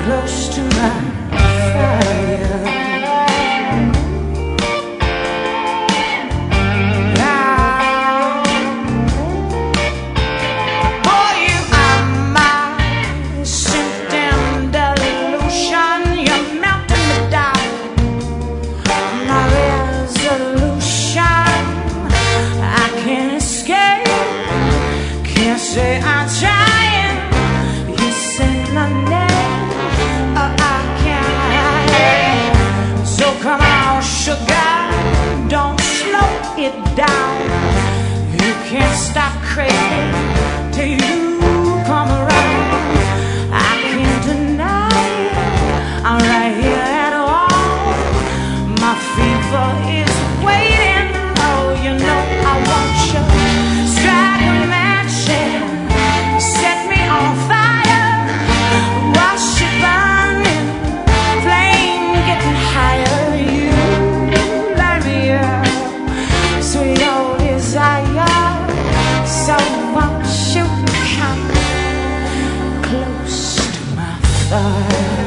close to my fire. Boy, you are my symptom delusion. You're melting me down, my resolution. I can't escape, can't say I'm trying. You say my name, I can't. So come on, sugar, don't slow it down. You can't stop craving till you come around. I can't deny it, I'm right here at all. My fever is waiting. Oh, you know I want you. Strike a match and set me on fire. Watch it burning, flame getting higher. You light me up, sweet old desire. So won't you come close to my fire?